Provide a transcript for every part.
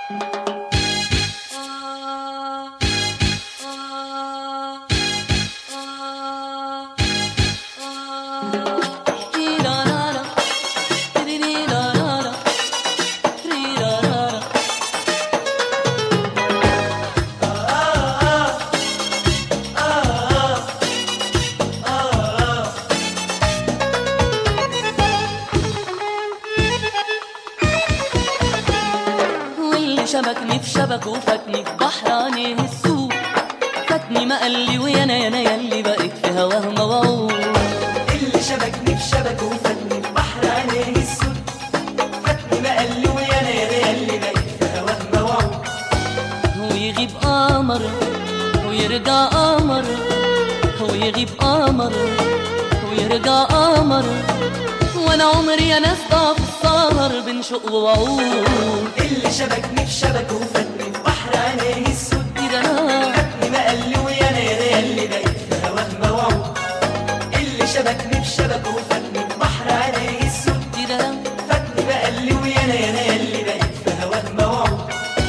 شبكني في شبك وفاتني في بحر عينيه السوق، فاتني ما قالي ويانا يانا ياللي بقيت في هواه موعود. اللي شبكني في شبك وفاتني في بحر عينيه السوق، فاتني ما قالي ويانا يانا ياللي بقيت في هواه موعود. ويغيب قمر ويرجع قمر، ويغيب قمر ويرجع قمر، وانا عمري يا ناس ضاع في السهر بين شوق ووعود. اللي شبكني في شبك وفاتني في بحر عينيه السود، فاتني ما قالي ويانا يانا ياللي بقيت في هواه موعود. اللي شبكني في شبك وفاتني في بحر عينيه السود، فاتني ما قالي ويانا يانا ياللي بقيت في هواه موعود.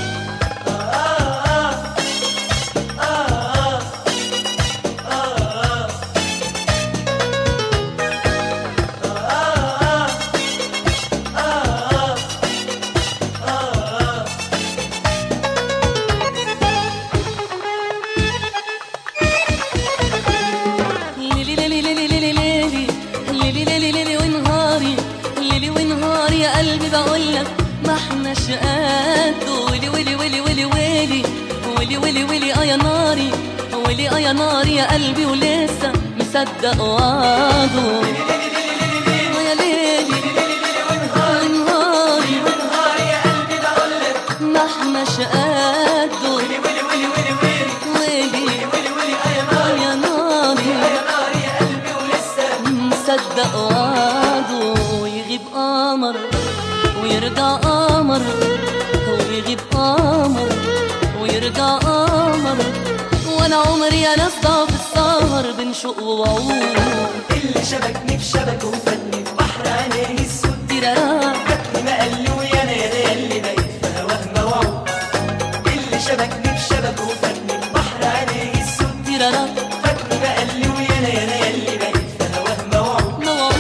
يا قلبي بقولك ما احناش قده، ويلي ويلي ويلي ويلي ويلي ويلي ويلي ويلي يا ناري، ويلي يا ناري يا قلبي ولسه مصدق وعده. يا ليلي ونهاري يا قلبي بقولك ما احناش قده، ويلي ويلي ويلي ويلي ويلي ويلي ويلي ويلي يا ناري يا ناري يا قلبي ولسه مصدق وعده. ويغيب قمر ويرجع قمر، ويغيب قمر ويرجع قمر، وانا عمري يا ناس ضاع في السهر بين شوق ووعود. اللي شبكني في شبك وفاتني في بحر عينيه السود، فاتني ما قالي ويانا يانا ياللي بقيت في هواه موعود. اللي شبكني في شبك وفاتني في بحر عينيه السود، فاتني ما قالي ويانا يانا ياللي بقيت في هواه موعود.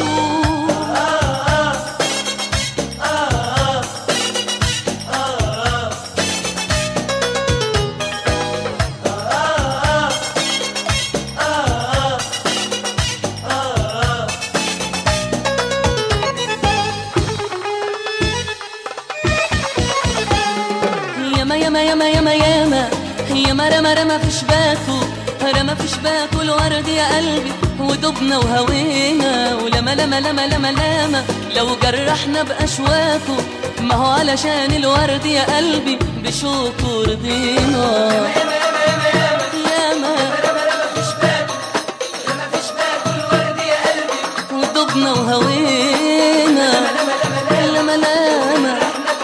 ياما ياما ياما ياما ياما ياما رمى رمى في شباكه، رمى في شباكه الورد يا قلبي ودبنا وهوينا. ولما لما لما لما لما لو جرحنا بأشواكه، ما هو علشان الورد يا قلبي بشوكه رضينا. ياما رمى في شباكه، رمى في شباكه الورد يا قلبي ودبنا وهوينا. لما لما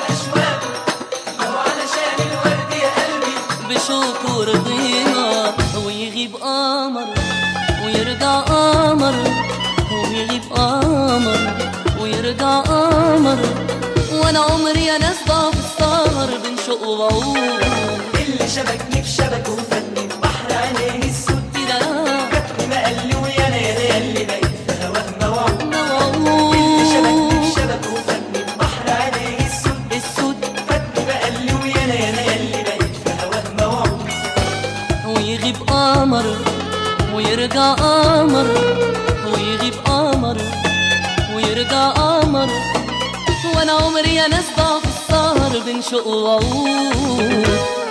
بشوكه رضينا. ويغيب قمر ويرجع قمر، ويغيب قمر ويرجع قمر، وانا عمري يا ناس ضاع في السهر بين شوق ووعود. اللي شبكني في شبك وفاتني في بحر عينيه السود، فاتني ما قالي ويانا يانا ياللي بقيت في هواه موعود. اللي شبكني في شبك وفاتني في بحر عينيه السود، فاتني ما قالي ويانا يانا ياللي بقيت في هواه موعود. ويغيب قمر ويرجع قمر، ويغيب قمر ويرجع قمر، وانا عمري يا ناس ضاع في السهر بين شوق ووعود.